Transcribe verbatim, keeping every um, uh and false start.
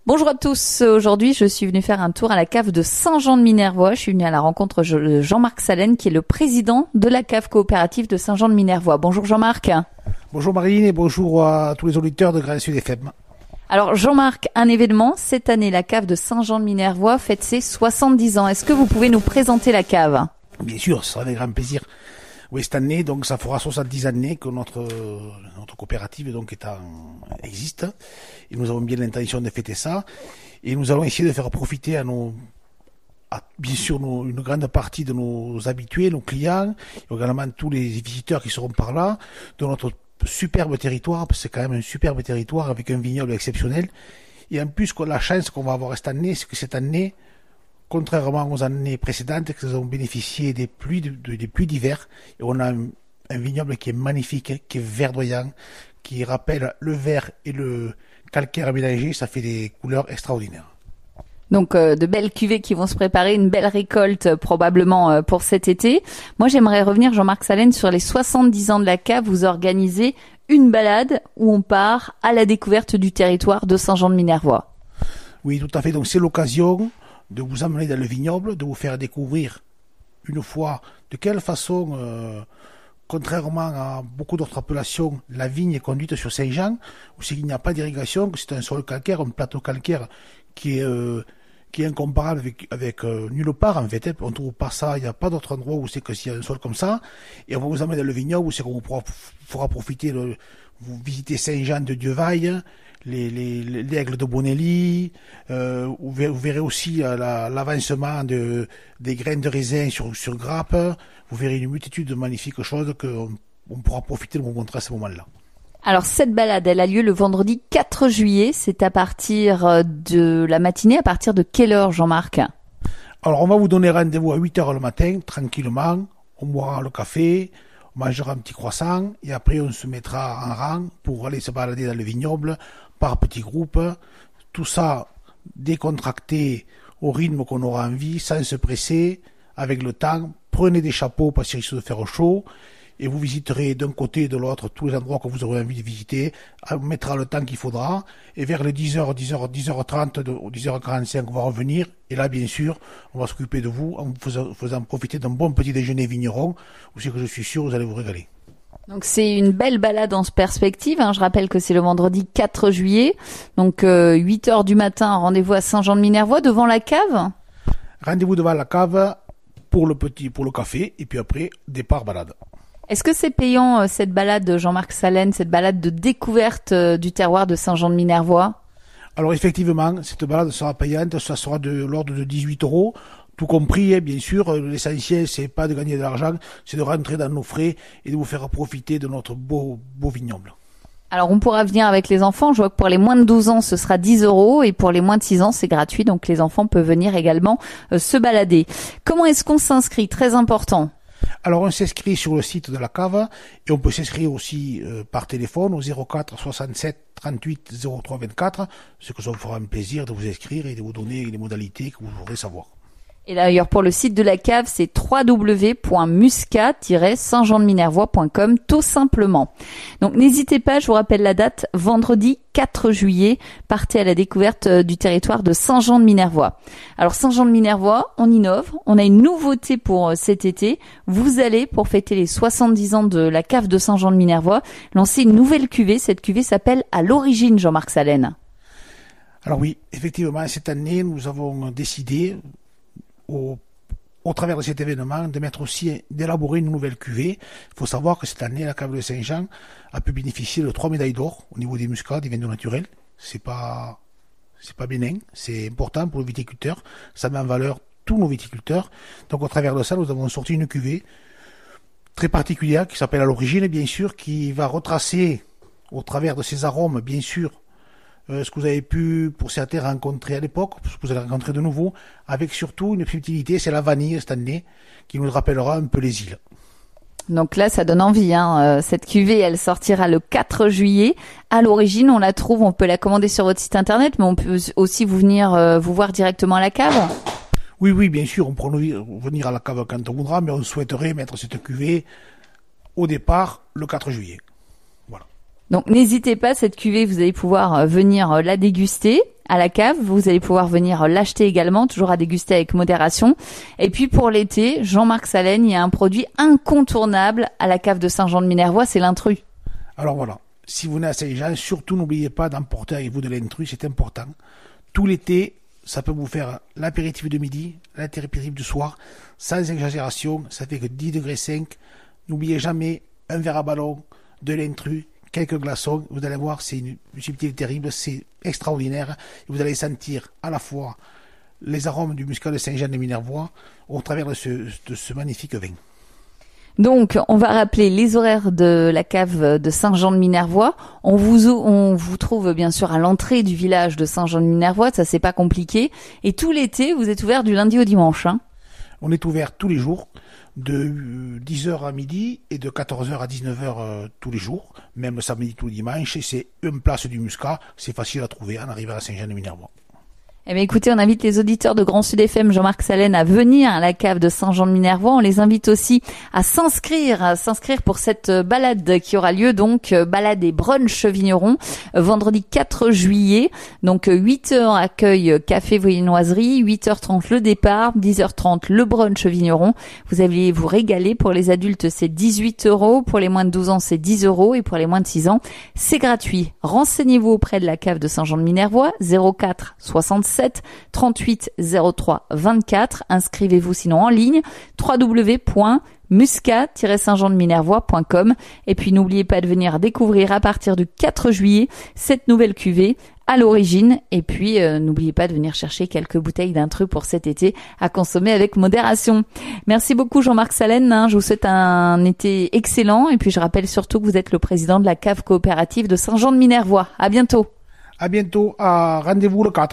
Bonjour à tous, aujourd'hui je suis venue faire un tour à la cave de Saint-Jean-de-Minervois. Je suis venue à la rencontre de Jean-Marc Salène qui est le président de la cave coopérative de Saint-Jean-de-Minervois. Bonjour Jean-Marc. Bonjour Marine et bonjour à tous les auditeurs de Grand Sud F M. Alors Jean-Marc, un événement, cette année la cave de Saint-Jean-de-Minervois fête ses soixante-dix ans. Est-ce que vous pouvez nous présenter la cave ? Bien sûr, ce sera avec grand plaisir. Oui, cette année, donc, ça fera soixante-dix années que notre, notre coopérative, donc, est en, existe. Et nous avons bien l'intention de fêter ça. Et nous allons essayer de faire profiter à nos, à, bien sûr, nos, une grande partie de nos habitués, nos clients, et également tous les visiteurs qui seront par là, de notre superbe territoire, parce que c'est quand même un superbe territoire avec un vignoble exceptionnel. Et en plus, la chance qu'on va avoir cette année, c'est que cette année, contrairement aux années précédentes, que nous avons bénéficié des pluies, de, de, des pluies d'hiver, et on a un, un vignoble qui est magnifique, qui est verdoyant, qui rappelle le vert et le calcaire mélangé, ça fait des couleurs extraordinaires. Donc euh, de belles cuvées qui vont se préparer, une belle récolte euh, probablement euh, pour cet été. Moi j'aimerais revenir, Jean-Marc Salène, sur les soixante-dix ans de la cave. Vous organisez une balade où on part à la découverte du territoire de Saint-Jean-de-Minervois. Oui, tout à fait, donc c'est l'occasion de vous emmener dans le vignoble, de vous faire découvrir une fois de quelle façon, euh, contrairement à beaucoup d'autres appellations, la vigne est conduite sur Saint-Jean, où il n'y a pas d'irrigation, que c'est un sol calcaire, un plateau calcaire qui est, euh, qui est incomparable avec, avec euh, nulle part en fait. On ne trouve pas ça, il n'y a pas d'autre endroit où c'est que s'il y a un sol comme ça. Et on va vous emmener dans le vignoble où c'est qu'on vous pourra, pourra profiter, de, vous visiter Saint-Jean de Dievaille, les, les, les aigles de Bonelli, euh, vous, verrez, vous verrez aussi euh, la, l'avancement de, des graines de raisin sur, sur grappe, vous verrez une multitude de magnifiques choses qu'on on pourra profiter de vous montrer à ce moment-là. Alors cette balade, elle a lieu le vendredi quatre juillet, c'est à partir de la matinée, à partir de quelle heure Jean-Marc ? Alors on va vous donner rendez-vous à huit heures le matin, tranquillement, on boira le café, on mangera un petit croissant et après on se mettra en rang pour aller se balader dans le vignoble par petits groupes, tout ça décontracté au rythme qu'on aura envie, sans se presser, avec le temps. Prenez des chapeaux parce qu'il risque de faire chaud et vous visiterez d'un côté et de l'autre tous les endroits que vous aurez envie de visiter. On mettra le temps qu'il faudra et vers les dix heures, dix heures, dix heures trente ou dix heures quarante-cinq on va revenir et là bien sûr on va s'occuper de vous en vous faisant, faisant profiter d'un bon petit déjeuner vigneron où c'est que je suis sûr vous allez vous régaler. Donc c'est une belle balade en perspective, hein. Je rappelle que c'est le vendredi quatre juillet, donc euh, huit heures du matin, rendez-vous à Saint-Jean-de-Minervois devant la cave. Rendez-vous devant la cave pour le petit, pour le café et puis après départ balade. Est-ce que c'est payant euh, cette balade, Jean-Marc Salène, cette balade de découverte euh, du terroir de Saint-Jean-de-Minervois ? Alors effectivement, cette balade sera payante, ça sera de l'ordre de dix-huit euros. Tout compris, bien sûr, l'essentiel c'est pas de gagner de l'argent, c'est de rentrer dans nos frais et de vous faire profiter de notre beau, beau vignoble. Alors on pourra venir avec les enfants, je vois que pour les moins de douze ans ce sera dix euros et pour les moins de six ans c'est gratuit, donc les enfants peuvent venir également euh, se balader. Comment est-ce qu'on s'inscrit ? Très important. Alors on s'inscrit sur le site de la cave et on peut s'inscrire aussi euh, par téléphone au zéro quatre soixante-sept trente-huit zéro trois vingt-quatre, ce que ça vous fera un plaisir de vous inscrire et de vous donner les modalités que vous voudrez savoir. Et d'ailleurs, pour le site de la cave, c'est w w w point muscat tiret saint jean de minervois point com, tout simplement. Donc, n'hésitez pas, je vous rappelle la date, vendredi quatre juillet, partez à la découverte du territoire de Saint-Jean-de-Minervois. Alors, Saint-Jean-de-Minervois, on innove, on a une nouveauté pour cet été. Vous allez, pour fêter les soixante-dix ans de la cave de Saint-Jean-de-Minervois, lancer une nouvelle cuvée. Cette cuvée s'appelle À l'origine, Jean-Marc Salène. Alors oui, effectivement, cette année, nous avons décidé, Au, au travers de cet événement, de mettre aussi, d'élaborer une nouvelle cuvée. Il faut savoir que cette année, la cave de Saint-Jean a pu bénéficier de trois médailles d'or au niveau des muscats, des vins naturels. C'est pas, c'est pas bénin, c'est important pour le viticulteur. Ça met en valeur tous nos viticulteurs. Donc, au travers de ça, nous avons sorti une cuvée très particulière qui s'appelle À l'origine, bien sûr, qui va retracer au travers de ses arômes, bien sûr, Euh, ce que vous avez pu, pour certains, rencontrer à l'époque, ce que vous allez rencontrer de nouveau, avec surtout une subtilité, c'est la vanille cette année, qui nous rappellera un peu les îles. Donc là, ça donne envie, hein. Cette cuvée, elle sortira le quatre juillet. À l'origine, on la trouve, on peut la commander sur votre site internet, mais on peut aussi vous venir euh, vous voir directement à la cave. Oui, oui, bien sûr, on pourra venir à la cave quand on voudra, mais on souhaiterait mettre cette cuvée au départ le quatre juillet. Voilà. Donc n'hésitez pas, cette cuvée, vous allez pouvoir venir la déguster à la cave. Vous allez pouvoir venir l'acheter également, toujours à déguster avec modération. Et puis pour l'été, Jean-Marc Salenne, il y a un produit incontournable à la cave de Saint-Jean-de-Minervois, c'est l'intrus. Alors voilà, si vous venez à Saint-Jean, surtout n'oubliez pas d'emporter avec vous de l'intrus, c'est important. Tout l'été, ça peut vous faire l'apéritif de midi, l'apéritif du soir, sans exagération, ça fait que dix degrés cinq. N'oubliez jamais un verre à ballon, de l'intrus, quelques glaçons. Vous allez voir, c'est une subtilité terrible, c'est extraordinaire. Vous allez sentir à la fois les arômes du muscat de Saint-Jean-de-Minervois au travers de ce, de ce magnifique vin. Donc, on va rappeler les horaires de la cave de Saint-Jean-de-Minervois. On vous, on vous trouve bien sûr à l'entrée du village de Saint-Jean-de-Minervois, ça c'est pas compliqué. Et tout l'été, vous êtes ouvert du lundi au dimanche, hein? On est ouvert tous les jours, de dix heures à midi et de quatorze heures à dix-neuf heures euh, tous les jours, même le samedi, tout le dimanche. Et c'est une place du muscat, c'est facile à trouver en arrivant à Saint-Jean-de-Minervois. Eh bien, écoutez, on invite les auditeurs de Grand Sud F M, Jean-Marc Salenne, à venir à la cave de Saint-Jean-de-Minervois. On les invite aussi à s'inscrire, à s'inscrire pour cette balade qui aura lieu, donc, balade et brunch vigneron, vendredi quatre juillet. Donc, huit heures accueil café viennoiserie, huit heures trente le départ, dix heures trente le brunch vigneron. Vous allez vous régaler. Pour les adultes, c'est dix-huit euros. Pour les moins de douze ans, c'est dix euros. Et pour les moins de six ans, c'est gratuit. Renseignez-vous auprès de la cave de Saint-Jean-de-Minervois, zéro quatre soixante-sept trente-huit zéro trois vingt-quatre. Inscrivez-vous sinon en ligne, w w w point muscat tiret saint jean de minervois point com. Et puis n'oubliez pas de venir découvrir à partir du quatre juillet cette nouvelle cuvée à l'origine. Et puis euh, n'oubliez pas de venir chercher quelques bouteilles d'intrus pour cet été à consommer avec modération. Merci beaucoup Jean-Marc Salenne, hein. Je vous souhaite un été excellent. Et puis je rappelle surtout que vous êtes le président de la cave coopérative de Saint-Jean-de-Minervois. À bientôt. À bientôt, à rendez-vous le quatre.